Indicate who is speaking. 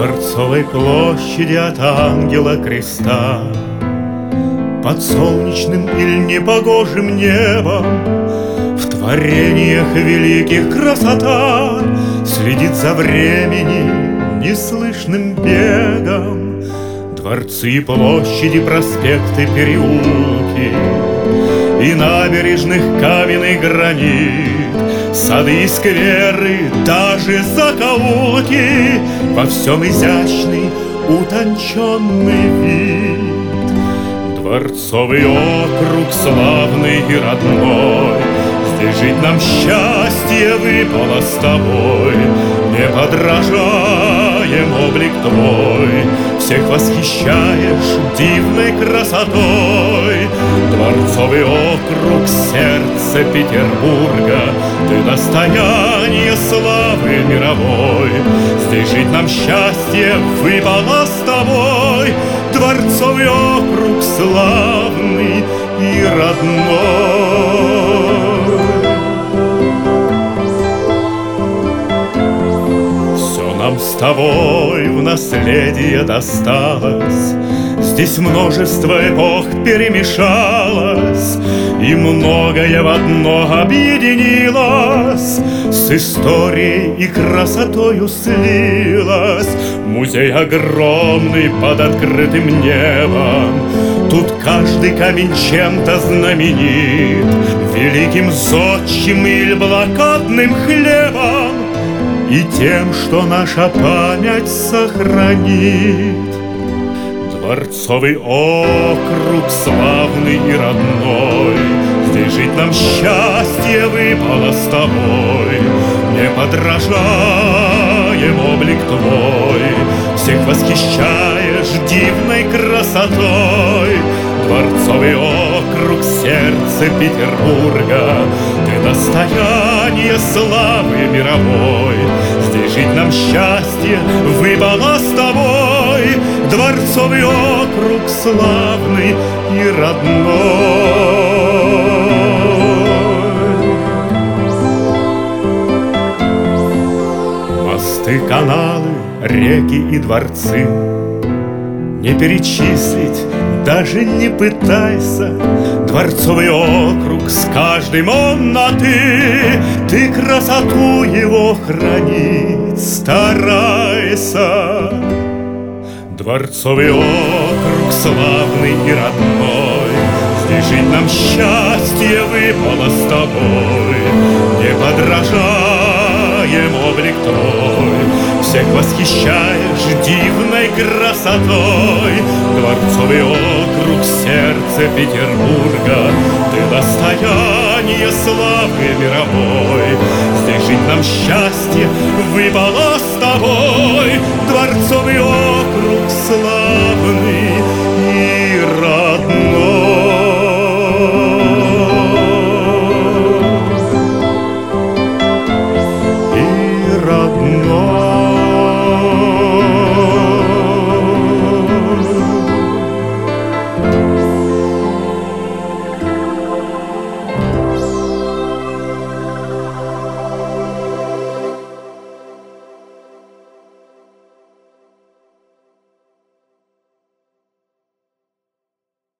Speaker 1: Дворцовой площади от ангела креста, под солнечным или непогожим небом, в творениях великих красота следит за временем неслышным бегом. Дворцы и площади, проспекты, переулки и набережных каменный гранит, сады и скверы, даже закоулки, во всем изящный, утонченный вид. Дворцовый округ славный и родной, здесь жить нам счастье выпало с тобой. Не подражаем облик твой, всех восхищаешь дивной красотой. Дворцовый округ, сердце Петербурга, ты достояние славы мировой. Здесь жить нам счастье выпало с тобой. Дворцовый округ славный и родной. Нам с тобой в наследие досталось, здесь множество эпох перемешалось, и многое в одно объединилось, с историей и красотою слилось. Музей огромный под открытым небом, тут каждый камень чем-то знаменит, великим зодчим или блокадным хлебом, и тем, что наша память сохранит. Дворцовый округ славный и родной, здесь жить нам счастье выпало с тобой. Не подражаем облик твой, всех восхищаешь дивной красотой. Дворцовый округ, сердце Петербурга, ты достояние славы мировой. Здесь жить нам счастье выпало с тобой. Дворцовый округ славный и родной. Мосты, каналы, реки и дворцы не перечислить, даже не пытайся. Дворцовый округ, с каждым он на ты, ты красоту его хранить старайся. Дворцовый округ славный и родной, здесь жить нам счастье выпало с тобой. Не подражаем облик твой, всех восхищаешь дивной красотой. Дворцовый округ, сердце Петербурга, ты достояние славы мировой. Здесь жить нам счастье выпало с тобой. Дворцовый округ славы.